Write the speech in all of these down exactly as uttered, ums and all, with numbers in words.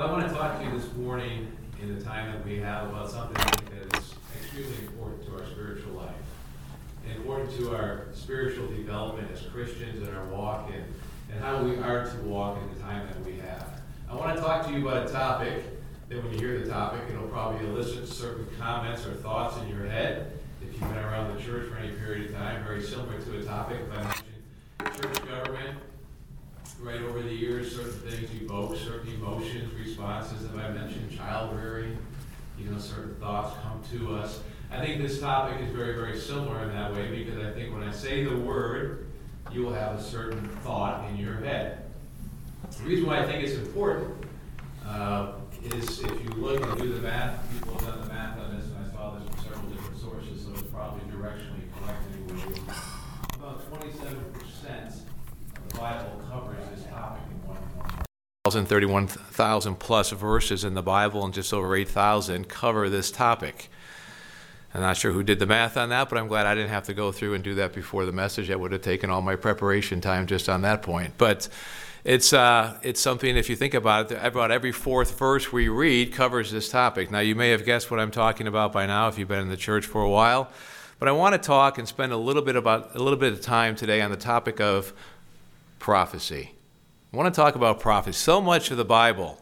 Well, I want to talk to you this morning in the time that we have about something that is extremely important to our spiritual life, important to our spiritual development as Christians in our walk, and, and how we are to walk in the time that we have. I want to talk to you about a topic that when you hear the topic, it'll probably elicit certain comments or thoughts in your head. If you've been around the church for any period of time, very similar to a topic. If I mentioned church government, right over the years, certain things evoke certain emotions, responses. If I mentioned child rearing, you know, certain thoughts come to us. I think this topic is very, very similar in that way, because I think when I say the word, you will have a certain thought in your head. The reason why I think it's important uh, is if you look and do the math, people have done the math on this, and I saw this from several different sources, so it's probably directionally correct anyway. About twenty-seven percent of the Bible covers this topic in one form. thirty-one thousand plus verses in the Bible, and just over eight thousand cover this topic. I'm not sure who did the math on that, but I'm glad I didn't have to go through and do that before the message. That would have taken all my preparation time just on that point. But it's uh, it's something, if you think about it, about every fourth verse we read covers this topic. Now, you may have guessed what I'm talking about by now if you've been in the church for a while. But I want to talk and spend a little bit about a little bit of time today on the topic of prophecy. I want to talk about prophecy. So much of the Bible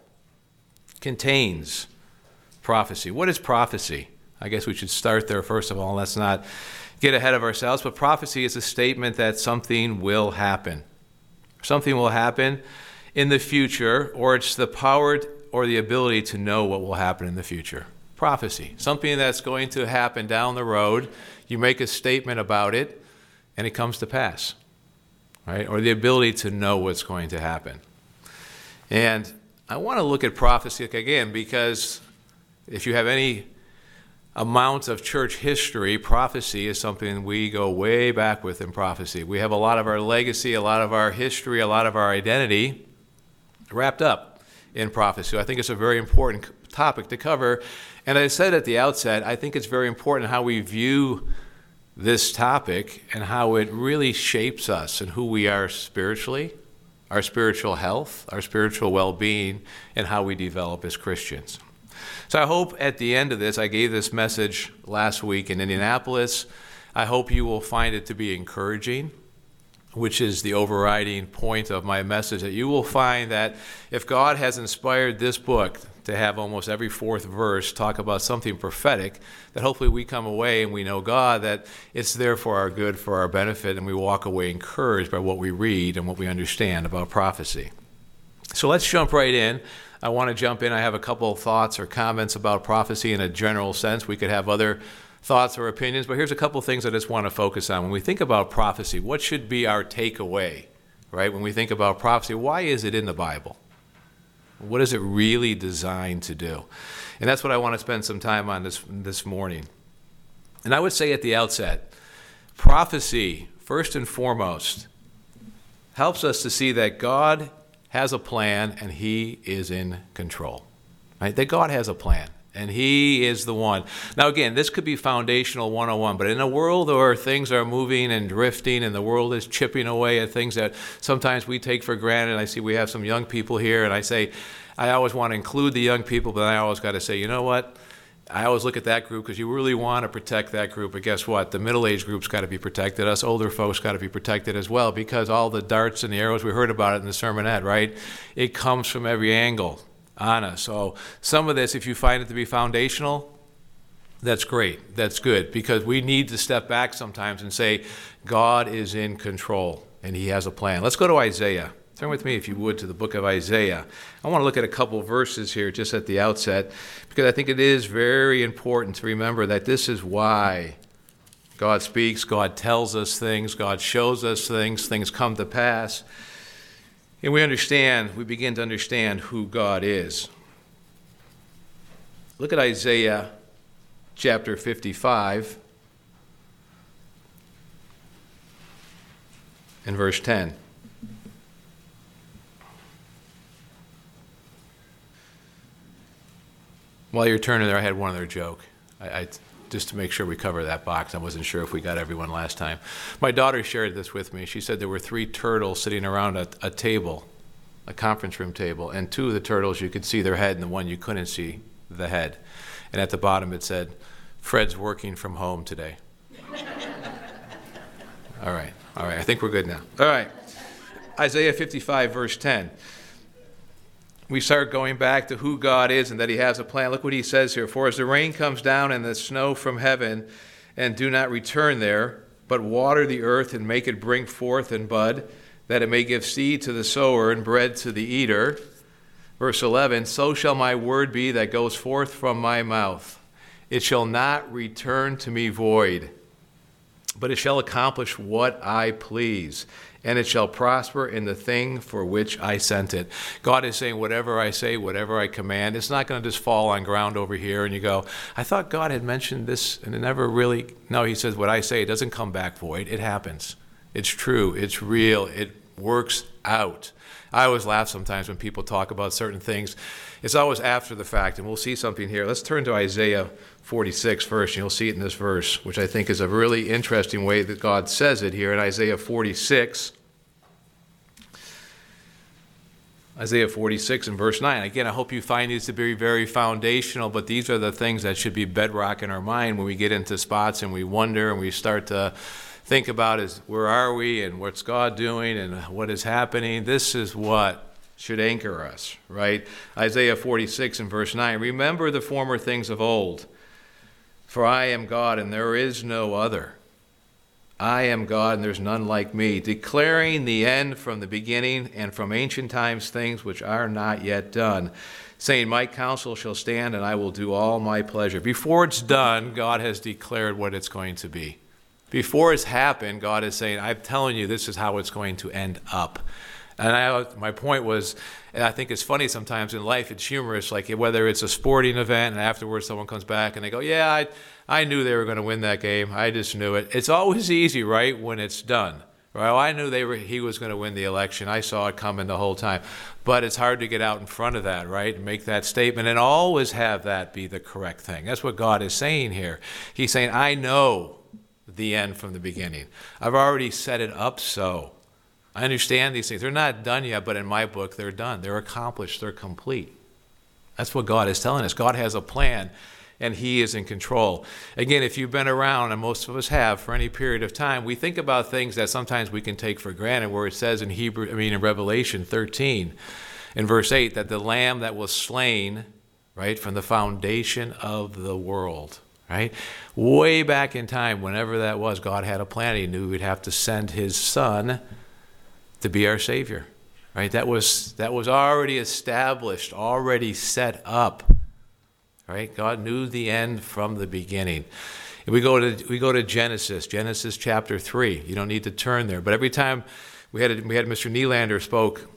contains prophecy. What is prophecy? I guess we should start there first of all. Let's not get ahead of ourselves. But prophecy is a statement that something will happen. Something will happen in the future, or it's the power or the ability to know what will happen in the future. Prophecy, something that's going to happen down the road. You make a statement about it, and it comes to pass, right? Or the ability to know what's going to happen. And I want to look at prophecy again, because if you have any amount of church history, prophecy is something we go way back with in prophecy. We have a lot of our legacy, a lot of our history, a lot of our identity wrapped up in prophecy. I think it's a very important topic to cover. And as I said at the outset, I think it's very important how we view this topic and how it really shapes us and who we are spiritually, our spiritual health, our spiritual well-being, and how we develop as Christians. So I hope at the end of this, I gave this message last week in Indianapolis. I hope you will find it to be encouraging, which is the overriding point of my message, that you will find that if God has inspired this book to have almost every fourth verse talk about something prophetic, that hopefully we come away and we know God, that it's there for our good, for our benefit, and we walk away encouraged by what we read and what we understand about prophecy. So let's jump right in. I want to jump in. I have a couple of thoughts or comments about prophecy in a general sense. We could have other thoughts or opinions, but here's a couple of things I just want to focus on. When we think about prophecy, what should be our takeaway, right? When we think about prophecy, why is it in the Bible? What is it really designed to do? And that's what I want to spend some time on this, this morning. And I would say at the outset, prophecy, first and foremost, helps us to see that God has a plan and he is in control, right? That God has a plan and he is the one. Now again, this could be foundational one oh one, but in a world where things are moving and drifting and the world is chipping away at things that sometimes we take for granted, and I see we have some young people here, and I say, I always want to include the young people, but I always got to say, you know what? I always look at that group because you really want to protect that group. But guess what? The middle-aged group's got to be protected. Us older folks got to be protected as well, because all the darts and the arrows, we heard about it in the sermonette, right? It comes from every angle on us. So some of this, if you find it to be foundational, that's great. That's good, because we need to step back sometimes and say, God is in control and he has a plan. Let's go to Isaiah. Turn with me, if you would, to the book of Isaiah. I want to look at a couple verses here just at the outset, because I think it is very important to remember that this is why God speaks, God tells us things, God shows us things, things come to pass. And we understand, we begin to understand who God is. Look at Isaiah chapter fifty-five and verse ten. While you're turning there, I had one other joke. I, I just to make sure we cover that box. I wasn't sure if we got everyone last time. My daughter shared this with me. She said there were three turtles sitting around a, a table, a conference room table, and two of the turtles, you could see their head, and the one you couldn't see the head. And at the bottom it said, Fred's working from home today. All right, all right, I think we're good now. All right, Isaiah fifty-five, verse ten. We start going back to who God is and that he has a plan. Look what he says here. For as the rain comes down and the snow from heaven, and do not return there, but water the earth and make it bring forth and bud, that it may give seed to the sower and bread to the eater. Verse eleven, so shall my word be that goes forth from my mouth. It shall not return to me void, but it shall accomplish what I please, and it shall prosper in the thing for which I sent it. God is saying whatever I say, whatever I command, it's not going to just fall on ground over here and you go, I thought God had mentioned this and it never really, no, he says what I say, it doesn't come back void, it happens. It's true, it's real, it works out. I always laugh sometimes when people talk about certain things. It's always after the fact, and we'll see something here. Let's turn to Isaiah forty-six first, and you'll see it in this verse, which I think is a really interesting way that God says it here in Isaiah forty-six. Isaiah forty-six and verse nine. Again, I hope you find these to be very foundational, but these are the things that should be bedrock in our mind when we get into spots and we wonder and we start to think about is where are we and what's God doing and what is happening. This is what should anchor us, right? Isaiah forty-six and verse nine. Remember the former things of old, for I am God and there is no other. I am God and there's none like me, declaring the end from the beginning and from ancient times things which are not yet done, saying, my counsel shall stand and I will do all my pleasure. Before it's done, God has declared what it's going to be. Before it's happened, God is saying, I'm telling you, this is how it's going to end up. And I, my point was, and I think it's funny sometimes in life, it's humorous, like whether it's a sporting event and afterwards someone comes back and they go, yeah, I, I knew they were going to win that game. I just knew it. It's always easy, right, when it's done. Right? Well, I knew they were, he was going to win the election. I saw it coming the whole time. But it's hard to get out in front of that, right, and make that statement and always have that be the correct thing. That's what God is saying here. He's saying, I know the end from the beginning. I've already set it up so. I understand these things. They're not done yet, but in my book, they're done. They're accomplished. They're complete. That's what God is telling us. God has a plan, and he is in control. Again, if you've been around, and most of us have for any period of time, we think about things that sometimes we can take for granted, where it says in Hebrew, I mean in Revelation thirteen, in verse eight, that the Lamb that was slain, right, from the foundation of the world. Right? Way back in time, whenever that was, God had a plan. He knew he'd have to send his son to be our Savior. Right? That was that was already established, already set up. Right? God knew the end from the beginning. And we go to we go to Genesis, Genesis chapter three. You don't need to turn there, but every time we had a, we had Mister Nylander spoke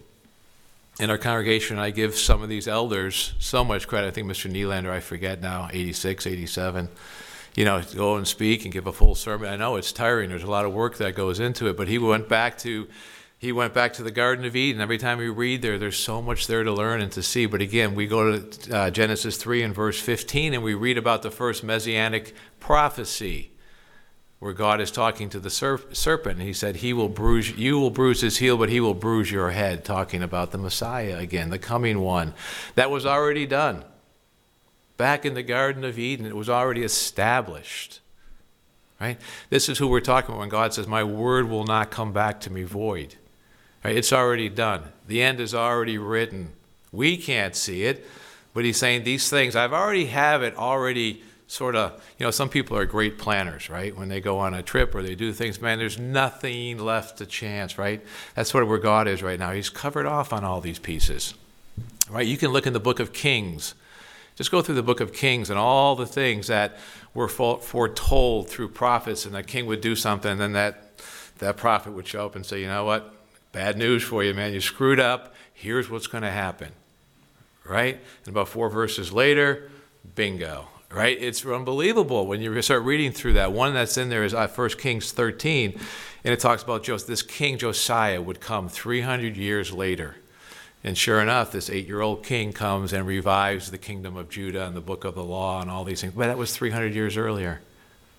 in our congregation, I give some of these elders so much credit. I think Mister Nylander, I forget now, eighty-six, eighty-seven, you know, to go and speak and give a full sermon. I know it's tiring. There's a lot of work that goes into it, but he went back to he went back to the Garden of Eden. Every time we read there, there's so much there to learn and to see. But again, we go to uh, Genesis three and verse fifteen, and we read about the first messianic prophecy, where God is talking to the serp- serpent, and he said, "He will bruise, you will bruise his heel, but he will bruise your head," talking about the Messiah again, the coming one. That was already done. Back in the Garden of Eden, it was already established. Right? This is who we're talking about when God says, "My word will not come back to me void." Right? It's already done. The end is already written. We can't see it, but he's saying these things, I've already have it already sort of, you know, some people are great planners, right? When they go on a trip or they do things, man, there's nothing left to chance, right? That's sort of where God is right now. He's covered off on all these pieces, right? You can look in the book of Kings. Just go through the book of Kings and all the things that were foretold through prophets, and the king would do something, and then that, that prophet would show up and say, you know what? Bad news for you, man. You screwed up. Here's what's going to happen, right? And about four verses later, bingo. Right? It's unbelievable when you start reading through that. One that's in there is uh, First Kings thirteen, and it talks about Jos- this king Josiah would come three hundred years later. And sure enough, this eight-year-old king comes and revives the kingdom of Judah and the book of the law and all these things. But that was three hundred years earlier.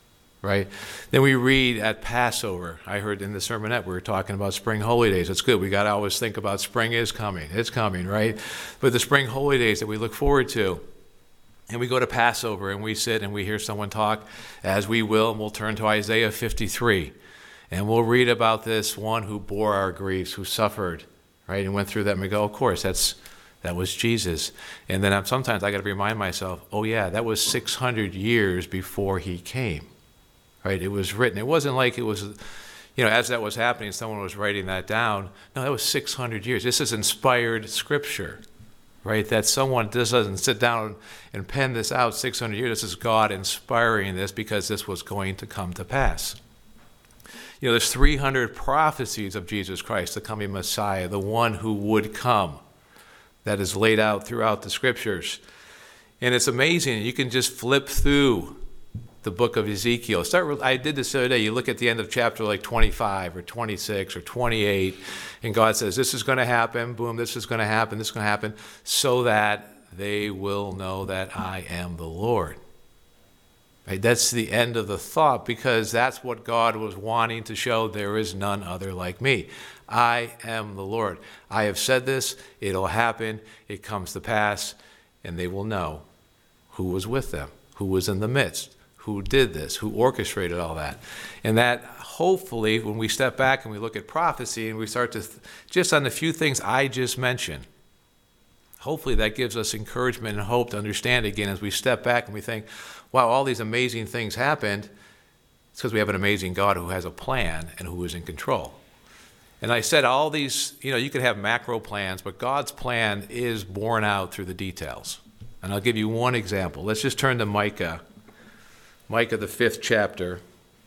right? Then we read at Passover. I heard in the sermonette we were talking about spring holy days. It's good. We got to always think about spring is coming. It's coming, right? But the spring holy days that we look forward to. And we go to Passover and we sit and we hear someone talk, as we will, and we'll turn to Isaiah fifty-three. And we'll read about this one who bore our griefs, who suffered, right? And went through that, and we go, of course, that's that was Jesus. And then I'm, sometimes I got to remind myself, oh yeah, that was six hundred years before he came, right? It was written. It wasn't like it was, you know, as that was happening, someone was writing that down. No, that was six hundred years. This is inspired scripture, right? That someone just doesn't sit down and pen this out six hundred years. This is God inspiring this because this was going to come to pass. You know, there's three hundred prophecies of Jesus Christ, the coming Messiah, the one who would come, that is laid out throughout the scriptures. And it's amazing. You can just flip through the book of Ezekiel. Start with, I did this the other day. You look at the end of chapter like twenty-five or twenty-six or twenty-eight, and God says, this is going to happen, boom, this is going to happen, this is going to happen, so that they will know that I am the Lord. Right? That's the end of the thought, because that's what God was wanting to show. There is none other like me. I am the Lord. I have said this, it'll happen, it comes to pass, and they will know who was with them, who was in the midst, who did this, who orchestrated all that. And that hopefully, when we step back and we look at prophecy and we start to, th- just on the few things I just mentioned, hopefully that gives us encouragement and hope to understand again as we step back and we think, wow, all these amazing things happened. It's because we have an amazing God who has a plan and who is in control. And I said all these, you know, you could have macro plans, but God's plan is borne out through the details. And I'll give you one example. Let's just turn to Micah. Micah, the fifth chapter.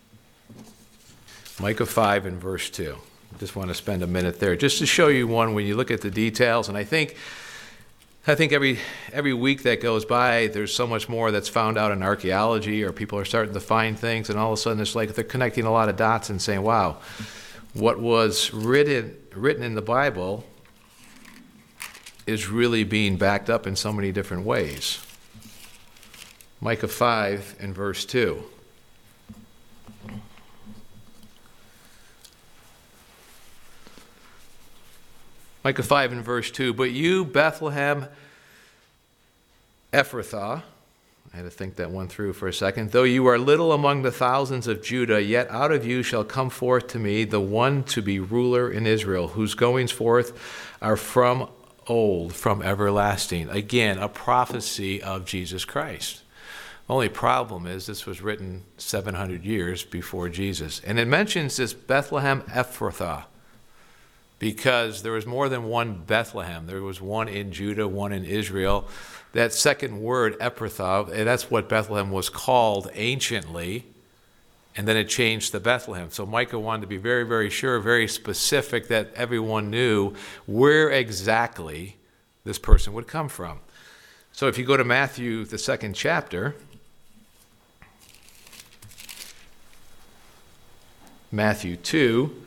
Micah five and verse two. I just want to spend a minute there just to show you one when you look at the details. And I think I think every every week that goes by, there's so much more that's found out in archaeology, or people are starting to find things, and all of a sudden it's like they're connecting a lot of dots and saying, wow, what was written written in the Bible is really being backed up in so many different ways. Micah five and verse two. Micah five and verse two, but you, Bethlehem Ephrathah, I had to think that one through for a second, though you are little among the thousands of Judah, yet out of you shall come forth to me the one to be ruler in Israel, whose goings forth are from old, from everlasting. Again, a prophecy of Jesus Christ. Only problem is this was written seven hundred years before Jesus. And it mentions this Bethlehem Ephrathah, because there was more than one Bethlehem. There was one in Judah, one in Israel. That second word, Ephrathah, and that's what Bethlehem was called anciently, and then it changed to Bethlehem. So Micah wanted to be very, very sure, very specific, that everyone knew where exactly this person would come from. So if you go to Matthew, the second chapter, Matthew two,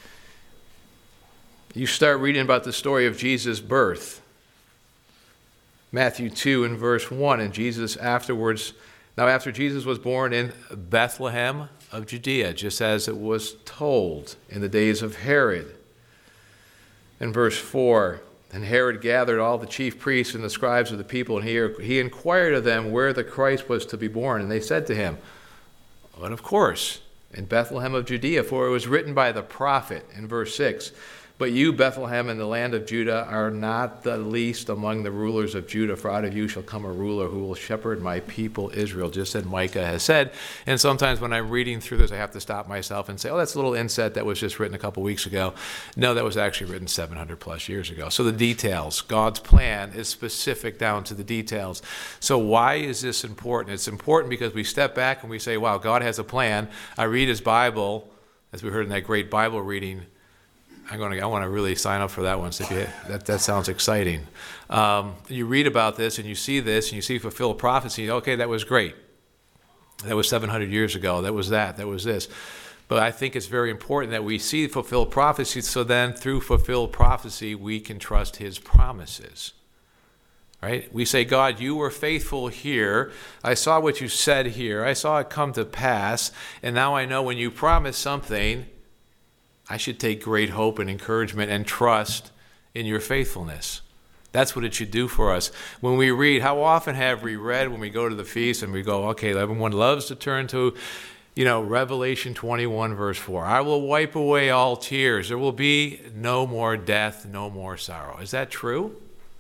you start reading about the story of Jesus' birth. Matthew two and verse one, and Jesus afterwards, now after Jesus was born in Bethlehem of Judea, just as it was told in the days of Herod. In verse four, and Herod gathered all the chief priests and the scribes of the people, and he, he inquired of them where the Christ was to be born. And they said to him, but of course, in Bethlehem of Judea, for it was written by the prophet in verse six, but you, Bethlehem, in the land of Judah, are not the least among the rulers of Judah, for out of you shall come a ruler who will shepherd my people Israel, just as Micah has said. And sometimes when I'm reading through this, I have to stop myself and say, oh, that's a little inset that was just written a couple weeks ago. No, that was actually written seven hundred plus years ago. So the details, God's plan is specific down to the details. So why is this important? It's important because we step back and we say, wow, God has a plan. I read his Bible, as we heard in that great Bible reading. I'm going to, I want to really sign up for that one. So if you, that, that sounds exciting. Um, you read about this and you see this and you see fulfilled prophecy. Okay, that was great. That was seven hundred years ago. That was that. That was this. But I think it's very important that we see fulfilled prophecy, so then through fulfilled prophecy we can trust his promises. right? We say, God, you were faithful here. I saw what you said here. I saw it come to pass. And now I know when you promise something, I should take great hope and encouragement and trust in your faithfulness. That's what it should do for us. When we read, how often have we read when we go to the feast and we go, okay, everyone loves to turn to, you know, Revelation twenty-one, verse four. I will wipe away all tears. There will be no more death, no more sorrow. Is that true?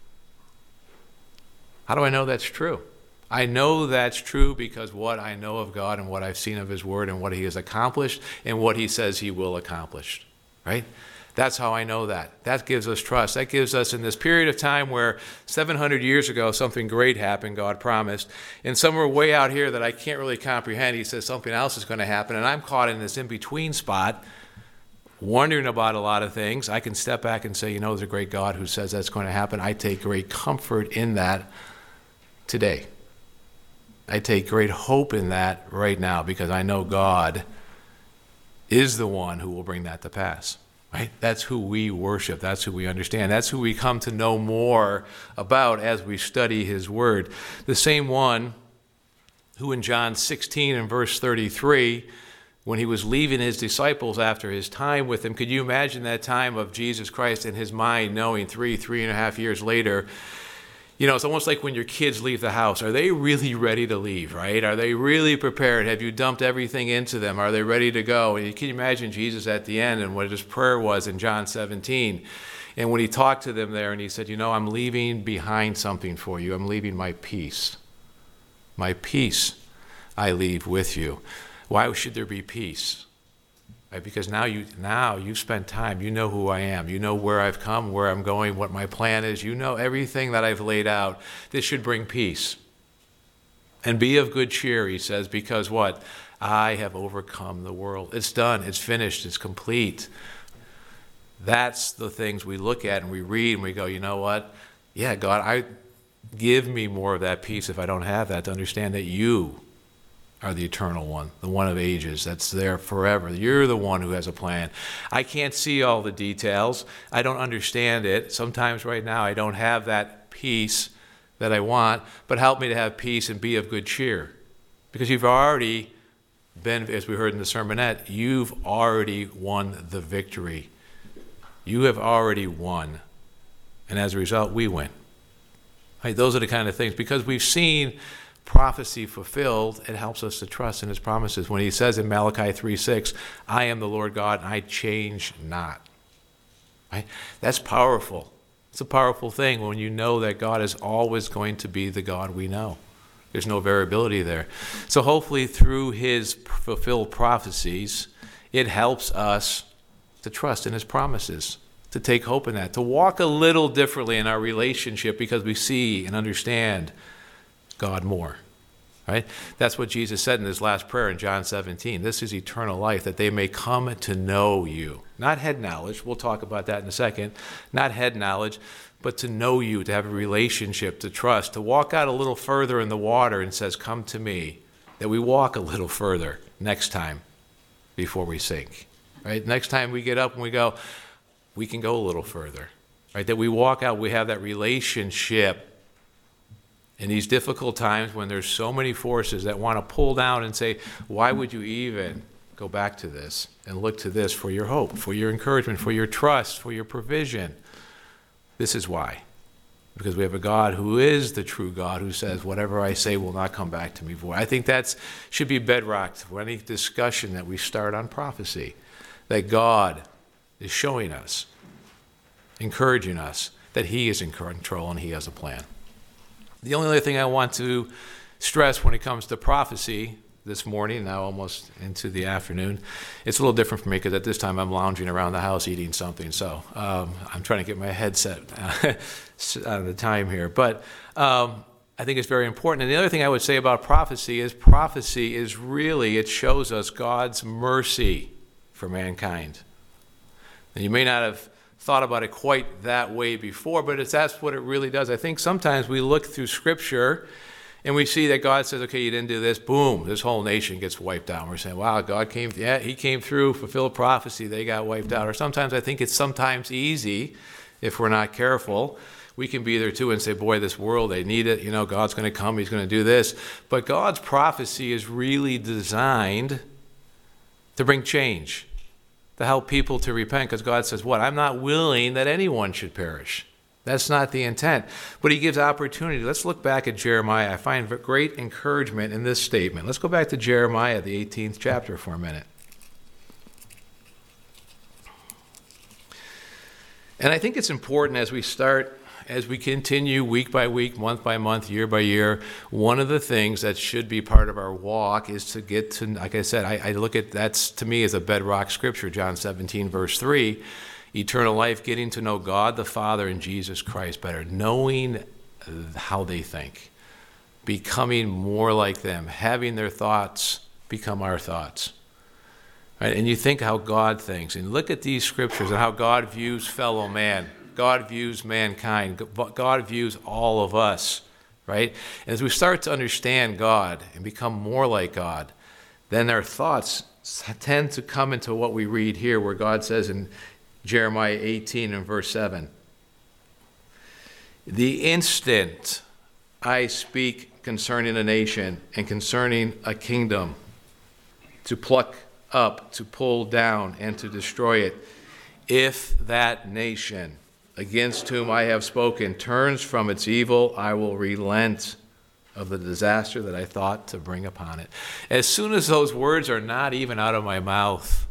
How do I know that's true? I know that's true because what I know of God and what I've seen of his word and what he has accomplished and what he says he will accomplish, right? That's how I know that. That gives us trust. That gives us, in this period of time where seven hundred years ago something great happened, God promised, and somewhere way out here that I can't really comprehend, he says something else is going to happen, and I'm caught in this in-between spot, wondering about a lot of things. I can step back and say, you know, there's a great God who says that's going to happen. I take great comfort in that today. I take great hope in that right now because I know God is the one who will bring that to pass. Right? That's who we worship. That's who we understand. That's who we come to know more about as we study his word. The same one who in John sixteen and verse thirty-three, when he was leaving his disciples after his time with them, could you imagine that time of Jesus Christ in his mind knowing three, three and a half years later, you know, it's almost like when your kids leave the house. Are they really ready to leave, right? Are they really prepared? Have you dumped everything into them? Are they ready to go? And you can imagine Jesus at the end and what his prayer was in John seventeen. And when he talked to them there and he said, you know, I'm leaving behind something for you. I'm leaving my peace. My peace I leave with you. Why should there be peace? Right? Because now you now you've spent time. You know who I am. You know where I've come, where I'm going, what my plan is. You know everything that I've laid out. This should bring peace. And be of good cheer, he says, because what? I have overcome the world. It's done. It's finished. It's complete. That's the things we look at and we read and we go, you know what? Yeah, God, I give me more of that peace if I don't have that, to understand that you are the eternal one, the one of ages that's there forever. You're the one who has a plan. I can't see all the details. I don't understand it. Sometimes right now I don't have that peace that I want, but help me to have peace and be of good cheer. Because you've already been, as we heard in the sermonette, you've already won the victory. You have already won. And as a result, we win. Right? Those are the kind of things. Because we've seen prophecy fulfilled, it helps us to trust in his promises. When he says in Malachi three six, I am the Lord God, and I change not. Right? That's powerful. It's a powerful thing when you know that God is always going to be the God we know. There's no variability there. So hopefully through his fulfilled prophecies, it helps us to trust in his promises, to take hope in that, to walk a little differently in our relationship because we see and understand God more, right? That's what Jesus said in his last prayer in John seventeen. This is eternal life, that they may come to know you. Not head knowledge. We'll talk about that in a second. Not head knowledge, but to know you, to have a relationship, to trust, to walk out a little further in the water and says, come to me. That we walk a little further next time before we sink, right? Next time we get up and we go, we can go a little further, right? That we walk out, we have that relationship in these difficult times when there's so many forces that want to pull down and say, why would you even go back to this and look to this for your hope, for your encouragement, for your trust, for your provision? This is why. Because we have a God who is the true God, who says, whatever I say will not come back to me void. I think that should be bedrock for any discussion that we start on prophecy, that God is showing us, encouraging us, that he is in control and he has a plan. The only other thing I want to stress when it comes to prophecy this morning, now almost into the afternoon, it's a little different for me because at this time I'm lounging around the house eating something. So um, I'm trying to get my headset out of the time here. But um, I think it's very important. And the other thing I would say about prophecy is prophecy is really, it shows us God's mercy for mankind. And you may not have thought about it quite that way before, but it's that's what it really does. I think sometimes we look through Scripture and we see that God says, okay, you didn't do this, boom, this whole nation gets wiped out. And we're saying, wow, God came, yeah, he came through, fulfilled prophecy, they got wiped out. Or sometimes I think it's sometimes easy, if we're not careful, We can be there too and say, boy, this world, they need it. You know, God's going to come. He's going to do this. But God's prophecy is really designed to bring change, to help people to repent, because God says, what? I'm not willing that anyone should perish. That's not the intent. But he gives opportunity. Let's look back at Jeremiah. I find great encouragement in this statement. Let's go back to Jeremiah, the eighteenth chapter, for a minute. And I think it's important as we start, as we continue week by week, month by month, year by year, one of the things that should be part of our walk is to get to, like I said, I, I look at, that's to me as a bedrock scripture, John seventeen, verse three, eternal life, getting to know God the Father and Jesus Christ better, knowing how they think, becoming more like them, having their thoughts become our thoughts. Right? And you think how God thinks, and look at these scriptures and how God views fellow man. God views mankind. God views all of us, right? And as we start to understand God and become more like God, then our thoughts tend to come into what we read here, where God says in Jeremiah eighteen and verse seven, the instant I speak concerning a nation and concerning a kingdom, to pluck up, to pull down, and to destroy it, if that nation against whom I have spoken turns from its evil, I will relent of the disaster that I thought to bring upon it. As soon as those words are not even out of my mouth,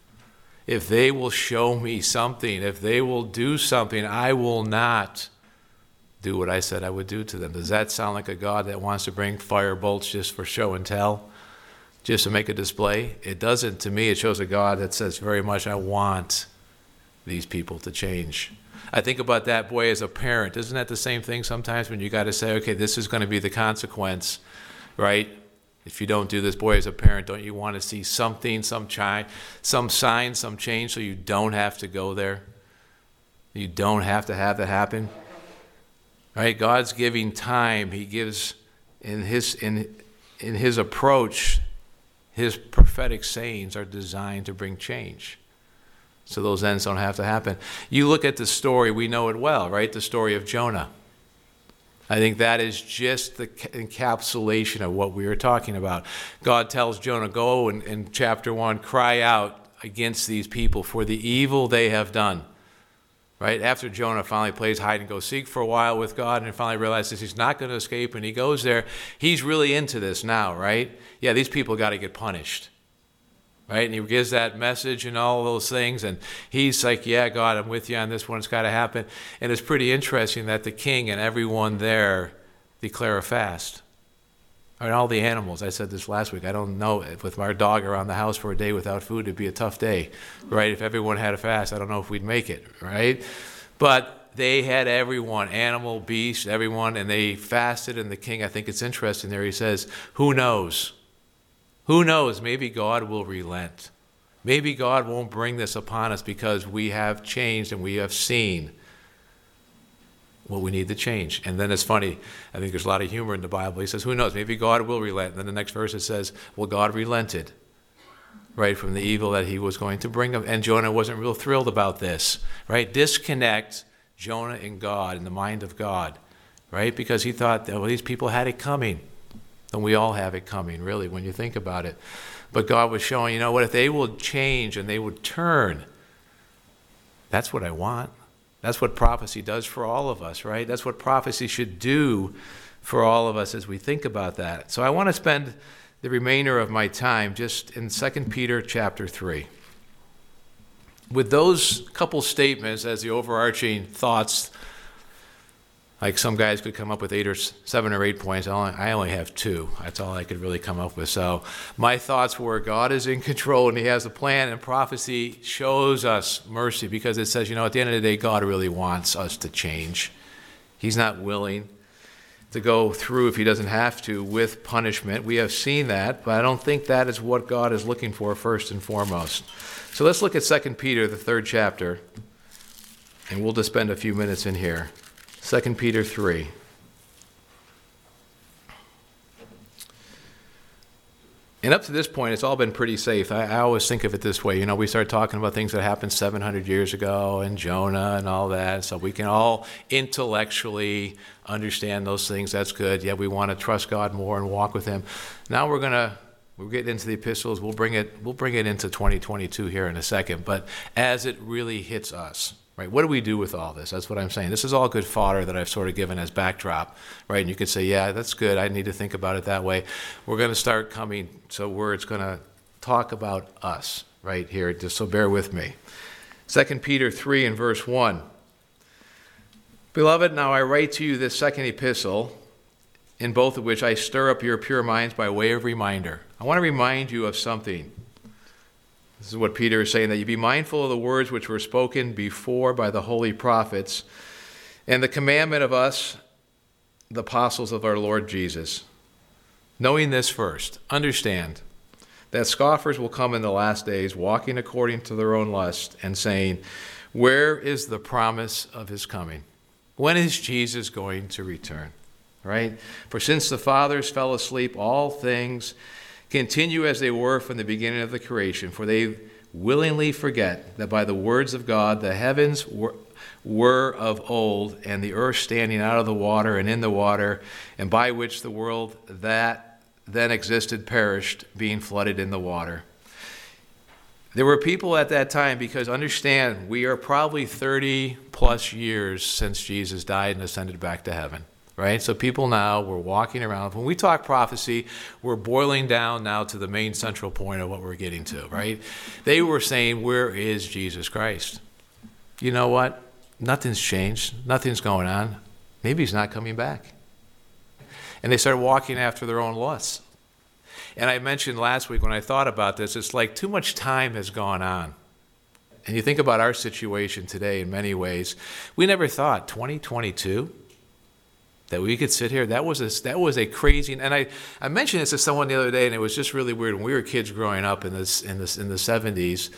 if they will show me something, if they will do something, I will not do what I said I would do to them. Does that sound like a God that wants to bring fire bolts just for show and tell, just to make a display? It doesn't. To me, it shows a God that says very much, I want these people to change. I think about that, boy, as a parent. Isn't that the same thing sometimes when you got to say, okay, this is going to be the consequence, right? If you don't do this, boy, as a parent, don't you want to see something, some chi- some sign, some change, so you don't have to go there? You don't have to have that happen, right? God's giving time. He gives in his in in his approach. His prophetic sayings are designed to bring change, so those ends don't have to happen. You look at the story, we know it well, right? The story of Jonah. I think that is just the encapsulation of what we were talking about. God tells Jonah, go in, in chapter one, cry out against these people for the evil they have done. Right? After Jonah finally plays hide and go seek for a while with God and finally realizes he's not going to escape and he goes there, he's really into this now, right? Yeah, these people got to get punished. Right? And he gives that message and all those things, and he's like, yeah, God, I'm with you on this one. It's got to happen. And it's pretty interesting that the king and everyone there declare a fast. And all the animals, I said this last week, I don't know, if with our dog around the house for a day without food, it'd be a tough day, right? If everyone had a fast, I don't know if we'd make it, right? But they had everyone, animal, beast, everyone, and they fasted, and the king, I think it's interesting there, he says, who knows? Who knows? Maybe God will relent. Maybe God won't bring this upon us because we have changed and we have seen what we need to change. And then it's funny, I think there's a lot of humor in the Bible. He says, who knows, maybe God will relent. And then the next verse it says, well, God relented, right, from the evil that he was going to bring him. And Jonah wasn't real thrilled about this, right? Disconnect Jonah and God, in the mind of God, right? Because he thought that, well, these people had it coming. And we all have it coming, really, when you think about it. But God was showing, you know what, if they will change and they would turn, that's what I want. That's what prophecy does for all of us, right? That's what prophecy should do for all of us as we think about that. So I want to spend the remainder of my time just in Second Peter chapter three. With those couple statements as the overarching thoughts, like some guys could come up with eight or seven or eight points. I only, I only have two. That's all I could really come up with. So my thoughts were God is in control and he has a plan, and prophecy shows us mercy because it says, you know, at the end of the day, God really wants us to change. He's not willing to go through, if he doesn't have to, with punishment. We have seen that, but I don't think that is what God is looking for first and foremost. So let's look at Second Peter, the third chapter, and we'll just spend a few minutes in here. Second Peter three. And up to this point, it's all been pretty safe. I, I always think of it this way. You know, we start talking about things that happened seven hundred years ago and Jonah and all that. So we can all intellectually understand those things. That's good. Yeah, we want to trust God more and walk with him. Now we're going to, we're getting into the epistles. We'll bring it, we'll bring it into twenty twenty-two here in a second. But as it really hits us, right? What do we do with all this? That's what I'm saying. This is all good fodder that I've sort of given as backdrop, right? And you could say, yeah, that's good. I need to think about it that way. We're going to start coming, so where it's going to talk about us right here, just so bear with me. Second Peter three and verse one. Beloved, now I write to you this second epistle, in both of which I stir up your pure minds by way of reminder. I want to remind you of something. This is what Peter is saying, that you be mindful of the words which were spoken before by the holy prophets, and the commandment of us, the apostles of our Lord Jesus. Knowing this first, understand that scoffers will come in the last days, walking according to their own lust, and saying, where is the promise of his coming? When is Jesus going to return? Right? For since the fathers fell asleep, all things continue as they were from the beginning of the creation, for they willingly forget that by the words of God the heavens were, were of old, and the earth standing out of the water and in the water, and by which the world that then existed perished, being flooded in the water. There were people at that time, because understand, we are probably thirty plus years since Jesus died and ascended back to heaven. Right? So people now, we're walking around. When we talk prophecy, we're boiling down now to the main central point of what we're getting to, right? They were saying, where is Jesus Christ? You know what? Nothing's changed. Nothing's going on. Maybe he's not coming back. And they started walking after their own lusts. And I mentioned last week when I thought about this, it's like too much time has gone on. And you think about our situation today in many ways. We never thought twenty twenty-two that we could sit here. That was a, that was a crazy, and I, I mentioned this to someone the other day, and it was just really weird. When we were kids growing up in this in this in the seventies,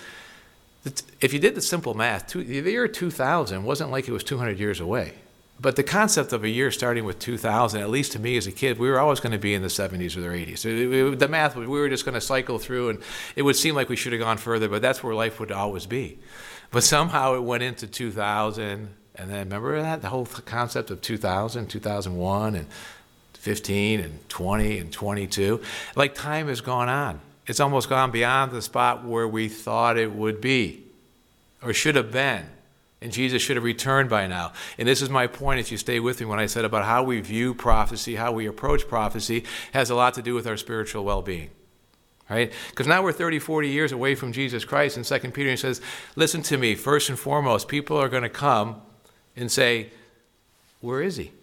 if you did the simple math, two, the year two thousand wasn't like it was two hundred years away. But the concept of a year starting with two thousand, at least to me as a kid, we were always going to be in the seventies or the eighties. It, it, the math, we were just going to cycle through, and it would seem like we should have gone further, but that's where life would always be. But somehow it went into two thousand. And then remember that? The whole concept of two thousand, two thousand one, and fifteen, and twenty, and twenty-two. Like time has gone on. It's almost gone beyond the spot where we thought it would be or should have been. And Jesus should have returned by now. And this is my point, if you stay with me, when I said about how we view prophecy, how we approach prophecy, has a lot to do with our spiritual well-being. Right? Because now we're thirty, forty years away from Jesus Christ. In Second Peter, he says, listen to me, first and foremost, people are going to come and say, where is he?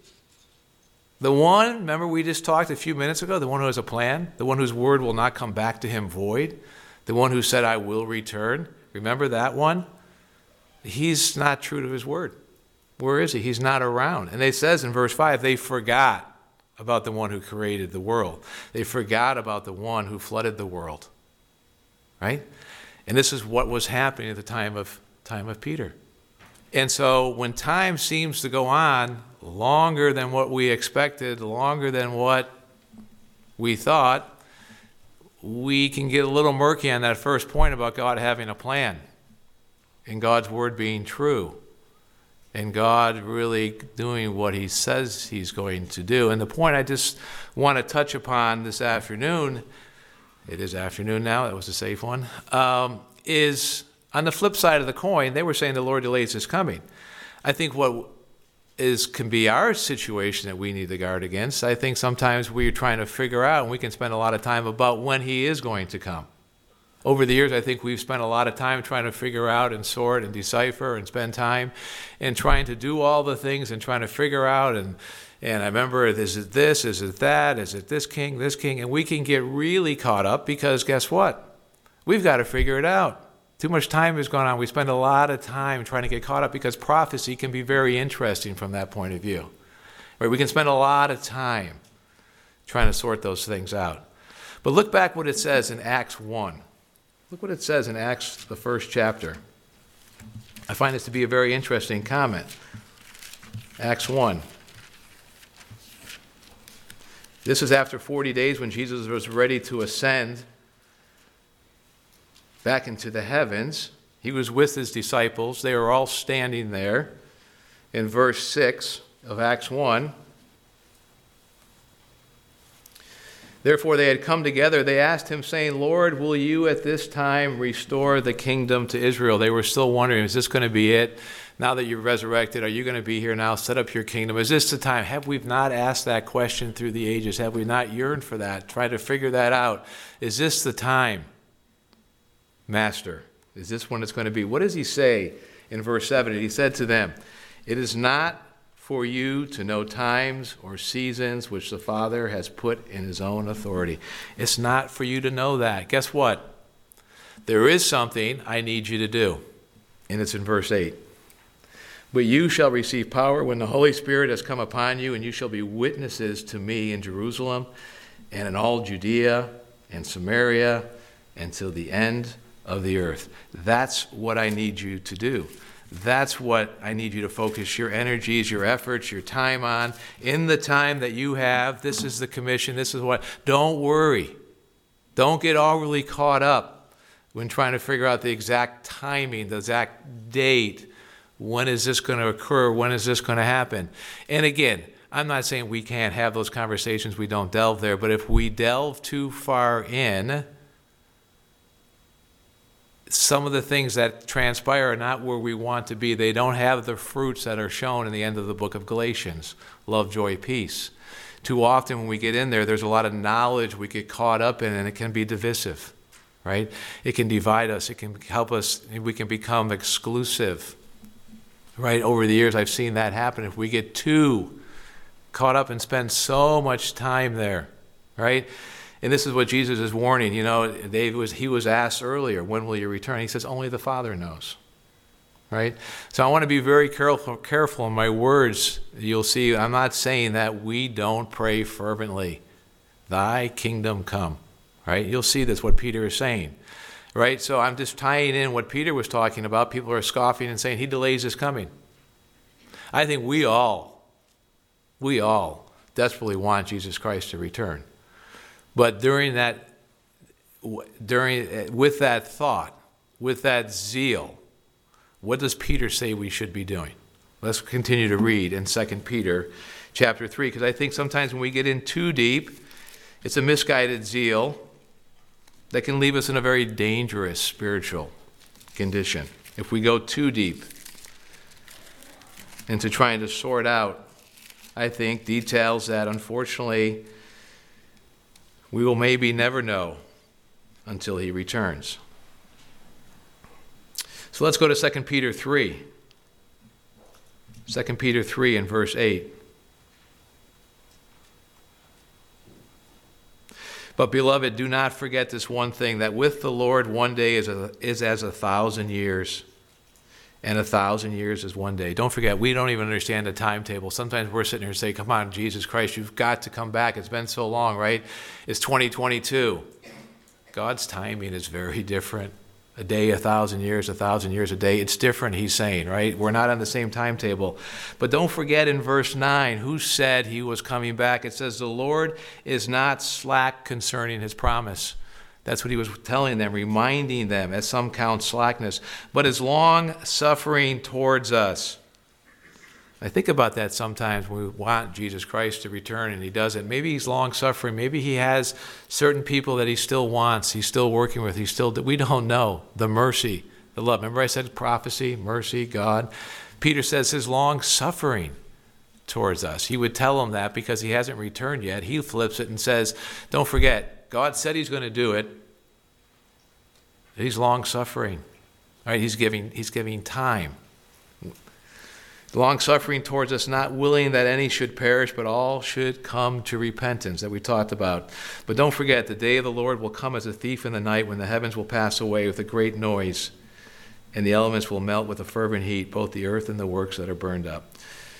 The one, remember we just talked a few minutes ago, the one who has a plan, the one whose word will not come back to him void, the one who said, I will return. Remember that one? He's not true to his word. Where is he? He's not around. And it says in verse five, they forgot about the one who created the world. They forgot about the one who flooded the world. Right? And this is what was happening at the time of time of Peter. And so when time seems to go on longer than what we expected, longer than what we thought, we can get a little murky on that first point about God having a plan and God's word being true and God really doing what he says he's going to do. And the point I just want to touch upon this afternoon, it is afternoon now, that was a safe one, um, is on the flip side of the coin, they were saying the Lord delays his coming. I think what is can be our situation that we need to guard against, I think sometimes we're trying to figure out, and we can spend a lot of time about when he is going to come. Over the years, I think we've spent a lot of time trying to figure out and sort and decipher and spend time and trying to do all the things and trying to figure out. And, and I remember, is it this, is it that, is it this king, this king? And we can get really caught up because guess what? We've got to figure it out. Too much time has gone on. We spend a lot of time trying to get caught up because prophecy can be very interesting from that point of view. Right? We can spend a lot of time trying to sort those things out. But look back what it says in Acts one. Look what it says in Acts, the first chapter. I find this to be a very interesting comment. Acts one. This is after forty days when Jesus was ready to ascend back into the heavens. He was with his disciples. They were all standing there. In verse six of Acts one, therefore they had come together. They asked him, saying, Lord, will you at this time restore the kingdom to Israel? They were still wondering, is this going to be it? Now that you're resurrected, are you going to be here now? Set up your kingdom. Is this the time? Have we not asked that question through the ages? Have we not yearned for that? Try to figure that out. Is this the time, Master? Is this when it's going to be? What does he say in verse seven? He said to them, it is not for you to know times or seasons which the Father has put in his own authority. It's not for you to know that. Guess what? There is something I need you to do. And it's in verse eight. But you shall receive power when the Holy Spirit has come upon you, and you shall be witnesses to me in Jerusalem and in all Judea and Samaria and till the end of the earth. That's what I need you to do. That's what I need you to focus your energies, your efforts, your time on. In the time that you have, this is the commission, this is what. Don't worry. Don't get overly caught up when trying to figure out the exact timing, the exact date. When is this going to occur? When is this going to happen? And again, I'm not saying we can't have those conversations, we don't delve there, but if we delve too far in, some of the things that transpire are not where we want to be. They don't have the fruits that are shown in the end of the book of Galatians. Love, joy, peace. Too often when we get in there, there's a lot of knowledge we get caught up in, and it can be divisive, right? It can divide us. It can help us. We can become exclusive, right? Over the years, I've seen that happen. If we get too caught up and spend so much time there, right? And this is what Jesus is warning. You know, they was, he was asked earlier, when will you return? He says, only the Father knows, right? So I want to be very careful, careful in my words. You'll see, I'm not saying that we don't pray fervently. Thy kingdom come, right? You'll see this, what Peter is saying, right? So I'm just tying in what Peter was talking about. People are scoffing and saying he delays his coming. I think we all, we all desperately want Jesus Christ to return. But during that, during with that thought, with that zeal, what does Peter say we should be doing? Let's continue to read in Second Peter chapter three, because I think sometimes when we get in too deep, it's a misguided zeal that can leave us in a very dangerous spiritual condition. If we go too deep into trying to sort out, I think, details that unfortunately we will maybe never know until he returns. So let's go to Second Peter three. Second Peter three and verse eight. But beloved, do not forget this one thing, that with the Lord one day is, a, is as a thousand years, and a thousand years is one day. Don't forget, we don't even understand the timetable. Sometimes we're sitting here and say, come on, Jesus Christ, you've got to come back. It's been so long, right? It's twenty twenty-two. God's timing is very different. A day, a thousand years, a thousand years, a day. It's different, he's saying, right? We're not on the same timetable. But don't forget in verse nine, who said he was coming back? It says, the Lord is not slack concerning his promise. That's what he was telling them, reminding them, as some count slackness, but is long suffering towards us. I think about that sometimes when we want Jesus Christ to return and he doesn't. Maybe he's long suffering. Maybe he has certain people that he still wants. He's still working with. He's still, we don't know. The mercy, the love. Remember I said prophecy, mercy, God. Peter says his long suffering towards us. He would tell them that because he hasn't returned yet. He flips it and says, don't forget, God said he's going to do it. He's long suffering. Right? He's giving, he's giving time. Long suffering towards us, not willing that any should perish, but all should come to repentance, that we talked about. But don't forget, the day of the Lord will come as a thief in the night, when the heavens will pass away with a great noise, and the elements will melt with a fervent heat, both the earth and the works that are burned up.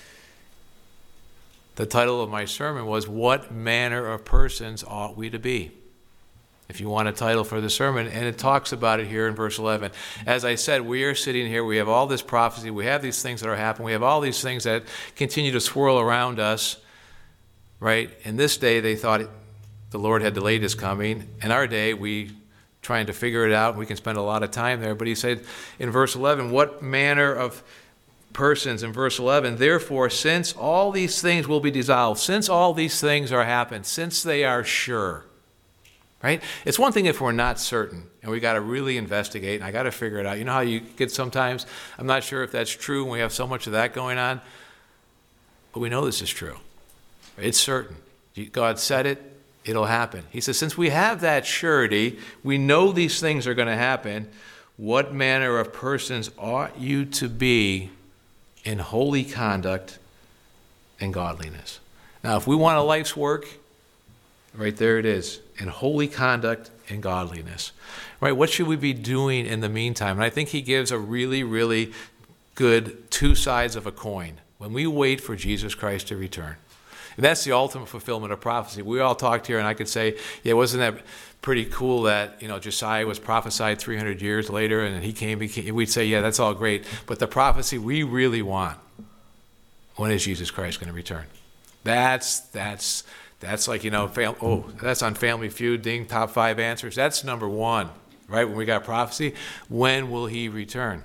The title of my sermon was, What Manner of Persons Ought We to Be? If you want a title for the sermon, and it talks about it here in verse eleven. As I said, we are sitting here, we have all this prophecy, we have these things that are happening, we have all these things that continue to swirl around us, right? In this day, they thought the Lord had delayed his coming. In our day, we trying to figure it out. We can spend a lot of time there. But he said in verse eleven, what manner of persons, in verse eleven, therefore, since all these things will be dissolved, since all these things are happened, since they are sure, right? It's one thing if we're not certain, and we got to really investigate, and I got to figure it out. You know how you get sometimes, I'm not sure if that's true, and we have so much of that going on, but we know this is true. It's certain. God said it, it'll happen. He says, since we have that surety, we know these things are going to happen, what manner of persons ought you to be in holy conduct and godliness? Now, if we want a life's work, right there it is, in holy conduct and godliness. Right? What should we be doing in the meantime? And I think he gives a really, really good two sides of a coin when we wait for Jesus Christ to return. And that's the ultimate fulfillment of prophecy. We all talked here, and I could say, yeah, wasn't that pretty cool that, you know, Josiah was prophesied three hundred years later, and he came, he came, we'd say, yeah, that's all great. But the prophecy we really want, when is Jesus Christ going to return? That's, that's, that's like, you know, fam- oh, that's on Family Feud, ding, top five answers. That's number one, right? When we got prophecy, when will he return?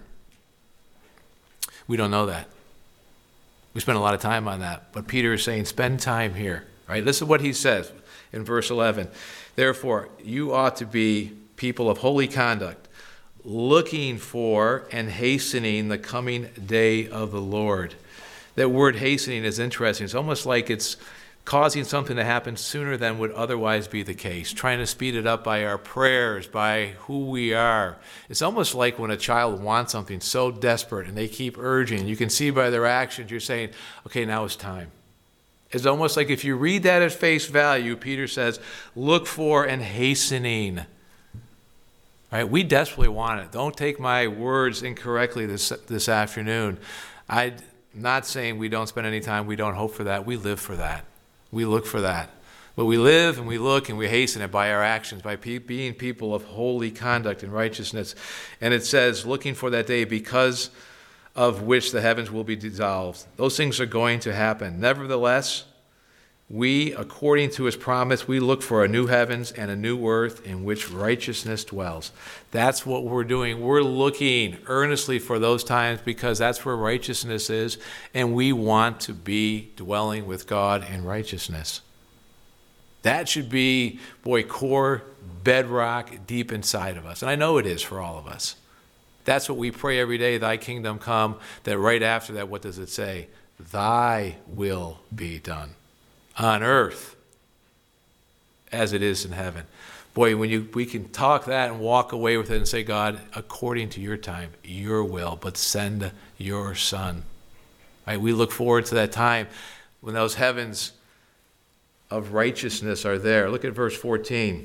We don't know that. We spend a lot of time on that. But Peter is saying, spend time here, right? Listen to what he says in verse eleven. Therefore, you ought to be people of holy conduct, looking for and hastening the coming day of the Lord. That word hastening is interesting. It's almost like it's causing something to happen sooner than would otherwise be the case, trying to speed it up by our prayers, by who we are. It's almost like when a child wants something so desperate and they keep urging. You can see by their actions, you're saying, okay, now it's time. It's almost like if you read that at face value, Peter says, look for and hastening. Right? We desperately want it. Don't take my words incorrectly this, this afternoon. I'm not saying we don't spend any time, we don't hope for that. We live for that. We look for that. But we live and we look and we hasten it by our actions, by pe- being people of holy conduct and righteousness. And it says, looking for that day because of which the heavens will be dissolved. Those things are going to happen. Nevertheless, we, according to his promise, we look for a new heavens and a new earth in which righteousness dwells. That's what we're doing. We're looking earnestly for those times because that's where righteousness is, and we want to be dwelling with God in righteousness. That should be, boy, core bedrock deep inside of us. And I know it is for all of us. That's what we pray every day, thy kingdom come. That right after that, what does it say? Thy will be done on earth as it is in heaven. Boy, when you we can talk that and walk away with it and say, God, according to your time, your will, but send your son. Right? We look forward to that time when those heavens of righteousness are there. Look at verse fourteen.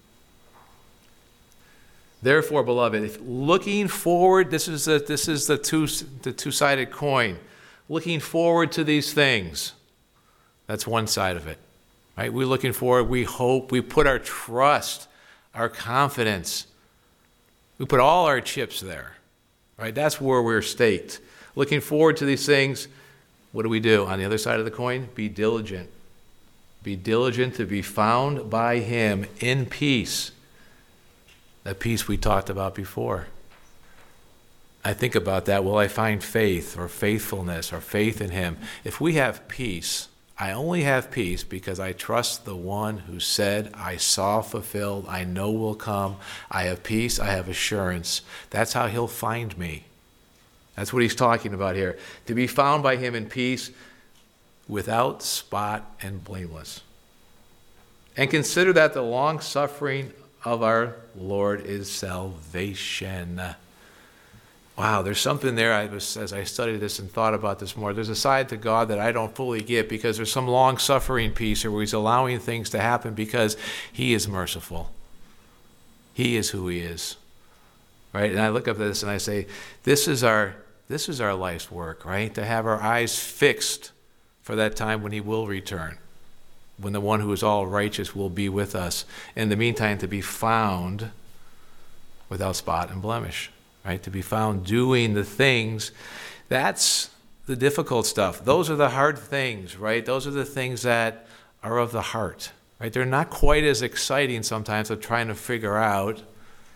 Therefore, beloved, if looking forward, this is the this is the two the two-sided coin. Looking forward to these things. That's one side of it, right? We're looking forward, we hope, we put our trust, our confidence, we put all our chips there, right? That's where we're staked. Looking forward to these things, what do we do? On the other side of the coin, be diligent. Be diligent to be found by him in peace. That peace we talked about before. I think about that. Will I find faith or faithfulness or faith in him? If we have peace, I only have peace because I trust the one who said, I saw fulfilled, I know will come. I have peace, I have assurance. That's how he'll find me. That's what he's talking about here. To be found by him in peace, without spot and blameless. And consider that the long suffering of our Lord is salvation. Wow, there's something there, I was, as I studied this and thought about this more, there's a side to God that I don't fully get because there's some long-suffering piece here where he's allowing things to happen because he is merciful. He is who he is, right? And I look up at this and I say, this is our, this is our life's work, right? To have our eyes fixed for that time when he will return, when the one who is all righteous will be with us. In the meantime, to be found without spot and blemish. Right, to be found doing the things, that's the difficult stuff. Those are the hard things, right? Those are the things that are of the heart, right? They're not quite as exciting sometimes of trying to figure out,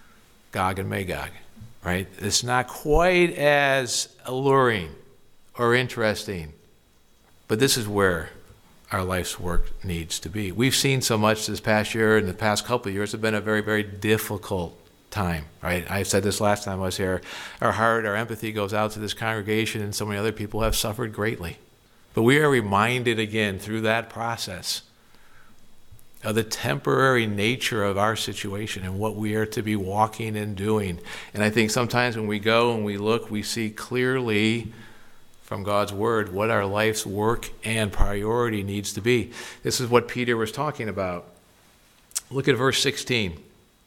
Gog and Magog, right? It's not quite as alluring or interesting, but this is where our life's work needs to be. We've seen so much this past year and the past couple of years have been a very, very difficult time, right? I said this last time I was here. Our heart, our empathy goes out to this congregation, and so many other people have suffered greatly. But we are reminded again through that process of the temporary nature of our situation and what we are to be walking and doing. And I think sometimes when we go and we look, we see clearly from God's word what our life's work and priority needs to be. This is what Peter was talking about. Look at verse sixteen.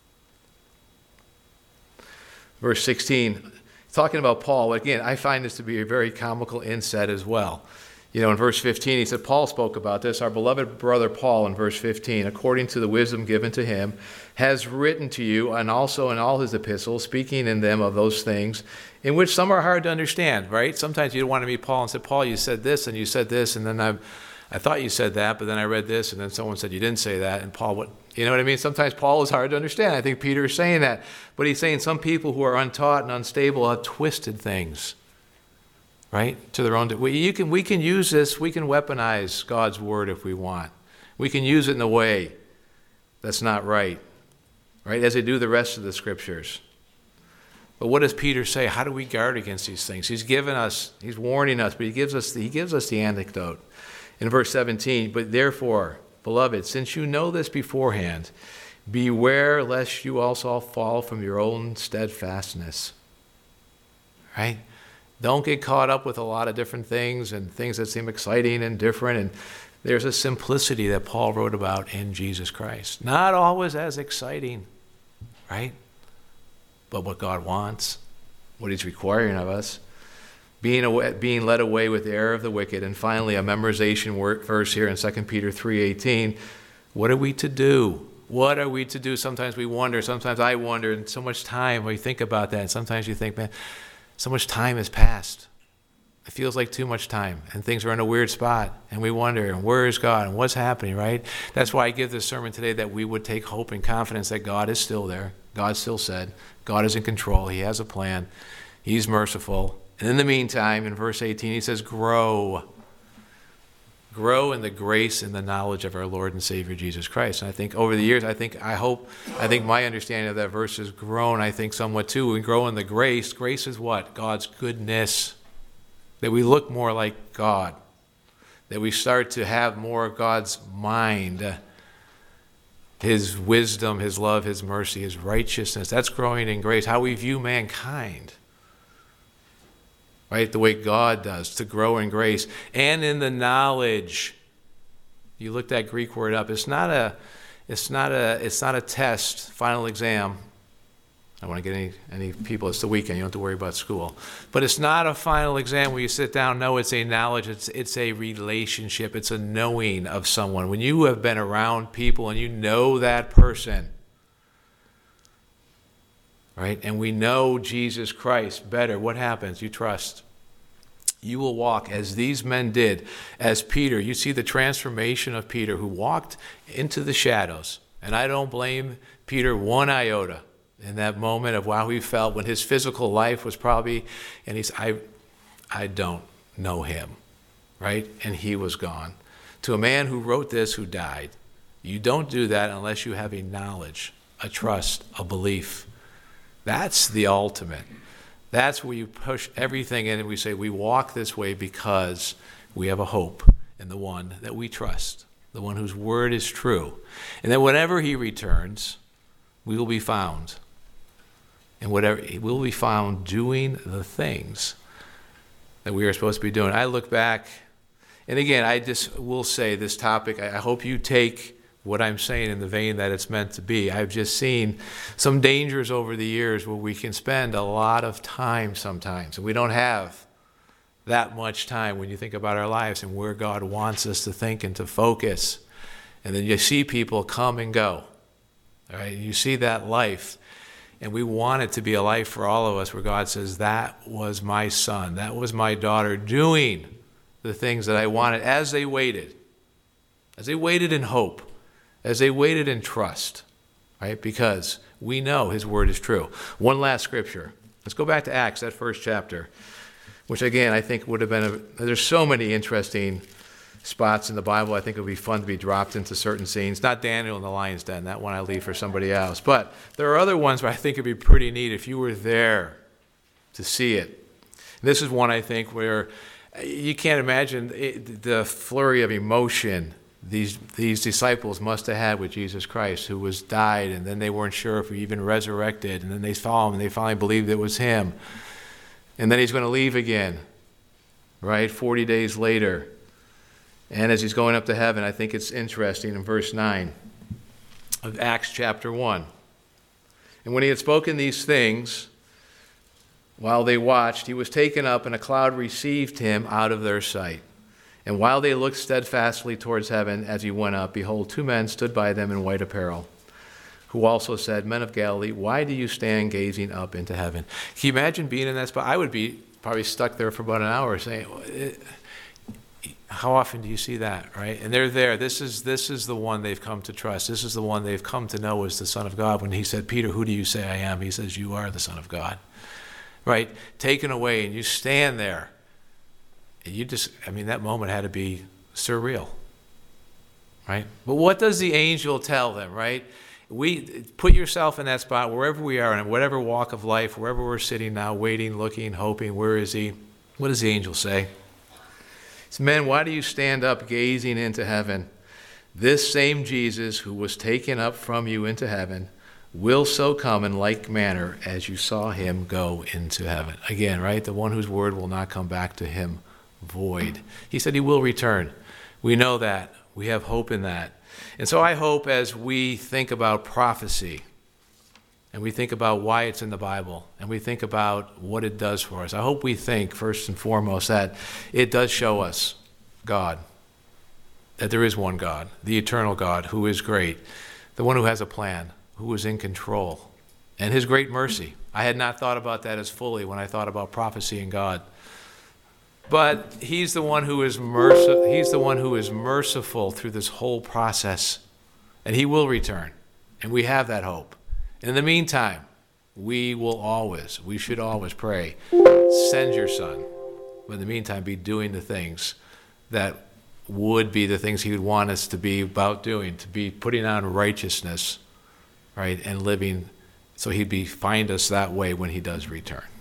Verse sixteen, talking about Paul. Again, I find this to be a very comical inset as well. You know, in verse fifteen, he said, Paul spoke about this. Our beloved brother Paul, in verse fifteen, according to the wisdom given to him, has written to you, and also in all his epistles, speaking in them of those things, in which some are hard to understand, right? Sometimes you don't want to meet Paul and say, Paul, you said this, and you said this, and then I I thought you said that, but then I read this, and then someone said you didn't say that, and Paul, what? You know what I mean? Sometimes Paul is hard to understand. I think Peter is saying that. But he's saying some people who are untaught and unstable have twisted things, right, to their own. We, you can, we can use this. We can weaponize God's word if we want. We can use it in a way that's not right, right, as they do the rest of the scriptures. But what does Peter say? How do we guard against these things? He's given us, he's warning us, but he gives us, he gives us the antidote. In verse seventeen, but therefore, beloved, since you know this beforehand, beware lest you also fall from your own steadfastness. Right? Don't get caught up with a lot of different things and things that seem exciting and different. And there's a simplicity that Paul wrote about in Jesus Christ. Not always as exciting, right? But what God wants, what he's requiring of us. Being, away, being led away with the error of the wicked. And finally, a memorization word, verse here in Second Peter three eighteen. What are we to do? What are we to do? Sometimes we wonder. Sometimes I wonder. And so much time, we think about that. And sometimes you think, man, so much time has passed. It feels like too much time. And things are in a weird spot. And we wonder, and where is God? And what's happening, right? That's why I give this sermon today, that we would take hope and confidence that God is still there. God still said. God is in control. He has a plan. He's merciful. And in the meantime, in verse eighteen, he says, grow. Grow in the grace and the knowledge of our Lord and Savior Jesus Christ. And I think over the years, I think, I hope, I think my understanding of that verse has grown, I think, somewhat too. We grow in the grace. Grace is what? God's goodness. That we look more like God. That we start to have more of God's mind. His wisdom, his love, his mercy, his righteousness. That's growing in grace. How we view mankind. Right, the way God does, to grow in grace and in the knowledge. You look that Greek word up. It's not a, it's not a, it's not a test, final exam. I don't want to get any any people. It's the weekend. You don't have to worry about school. But it's not a final exam where you sit down. No, it's a knowledge. It's it's a relationship. It's a knowing of someone. When you have been around people and you know that person. Right? And we know Jesus Christ better. What happens? You trust. You will walk as these men did, as Peter. You see the transformation of Peter, who walked into the shadows. And I don't blame Peter one iota in that moment of how he felt when his physical life was probably, and he's, I, I don't know him, right? And he was gone. To a man who wrote this, who died. You don't do that unless you have a knowledge, a trust, a belief. That's the ultimate. That's where you push everything in and we say we walk this way because we have a hope in the one that we trust, the one whose word is true. And that whenever he returns, we will be found. And whatever we will be found doing the things that we are supposed to be doing. I look back, and again, I just will say this topic, I hope you take what I'm saying in the vein that it's meant to be. I've just seen some dangers over the years where we can spend a lot of time sometimes. And we don't have that much time when you think about our lives and where God wants us to think and to focus. And then you see people come and go. All right? You see that life. And we want it to be a life for all of us where God says, that was my son, that was my daughter doing the things that I wanted as they waited. As they waited in hope. As they waited in trust, right? Because we know his word is true. One last scripture. Let's go back to Acts, that first chapter, which again, I think would have been, a, there's so many interesting spots in the Bible. I think it would be fun to be dropped into certain scenes. Not Daniel in the lion's den. That one I leave for somebody else. But there are other ones where I think it would be pretty neat if you were there to see it. And this is one, I think, where you can't imagine it, the flurry of emotion these these disciples must have had with Jesus Christ, who was died, and then they weren't sure if he even resurrected, and then they saw him, and they finally believed it was him. And then he's going to leave again, right, forty days later. And as he's going up to heaven, I think it's interesting in verse nine of Acts chapter one. And when he had spoken these things, while they watched, he was taken up, and a cloud received him out of their sight. And while they looked steadfastly towards heaven as he went up, behold, two men stood by them in white apparel, who also said, Men of Galilee, why do you stand gazing up into heaven? Can you imagine being in that spot? I would be probably stuck there for about an hour saying, how often do you see that, right? And they're there. This is this is the one they've come to trust. This is the one they've come to know as the Son of God. When he said, Peter, who do you say I am? He says, you are the Son of God, right? Taken away, and you stand there. And you just, I mean, that moment had to be surreal, right? But what does the angel tell them, right? We put yourself in that spot wherever we are, in whatever walk of life, wherever we're sitting now, waiting, looking, hoping, where is he? What does the angel say? He says, Men, why do you stand up gazing into heaven? This same Jesus who was taken up from you into heaven will so come in like manner as you saw him go into heaven. Again, right? The one whose word will not come back to him void. He said he will return. We know that. We have hope in that. And so I hope as we think about prophecy, and we think about why it's in the Bible, and we think about what it does for us, I hope we think first and foremost that it does show us God, that there is one God, the eternal God, who is great, the one who has a plan, who is in control, and his great mercy. I had not thought about that as fully when I thought about prophecy and God. But he's the one who is merciful. He's the one who is merciful through this whole process, and he will return, and we have that hope. In the meantime, we will always, we should always pray, send your Son. But in the meantime, be doing the things that would be the things he would want us to be about doing, to be putting on righteousness, right, and living, so he'd be find us that way when he does return.